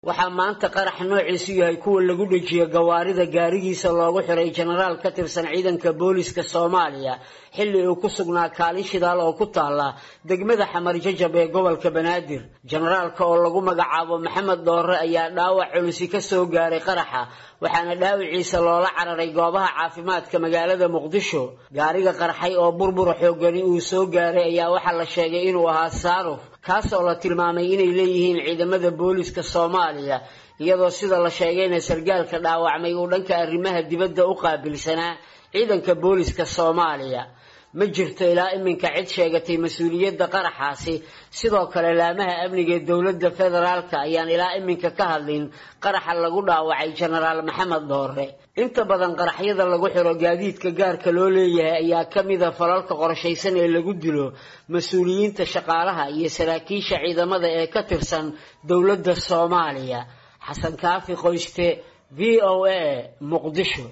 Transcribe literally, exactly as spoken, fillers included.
waxaa maanta qarax noociisu yahay kuwa lagu dhajiyo gawaarida gaarigiisa loogu xiray generaal ka tirsan ciidanka booliska Soomaaliya xilli uu ku sugnaa kaalin shidaal oo ku taala degmada Xamar Jajab ee gobolka Banaadir generaalka oo lagu magacaabo Maxamed Doore ayaa dhaawac culus ka soo gaaray qaraxa waxaana dhaawiciisa loola cararay goobaha caafimaadka magaalada Muqdisho gaariga qarxay oo burbur xooggan uu soo gaaray ayaa waxa la sheegay inuu ahaa Saaruf kaas oo la tilmaamay inay leeyihiin ciidamada booliska Soomaaliya iyadoo sida la sheegayna sargaalka dhaawacmay uu dhanka arrimaha dibadda u qaabilsanaa ciidanka booliska Soomaaliya ma jirto ilaa iminka cid sheegatay mas'uuliyadda qaraxaasi sidoo kale laamaha amniga dawladda federaalka ayaan ilaa iminka ka hadlin qaraxa lagu dhaawacay generaal Maxamed Doore inta badan qaraxyada lagu xiro gaadiidka gaarka loo leeyahay ayaa kamid ah falalka qorshaysan ee lagu dilo mas'uuliyiinta shaqaalaha iyo saraakiisha ciidamada ee ka tirsan dawladda Soomaaliya Xasan Kaafi Qoyste V O A Muqdisho.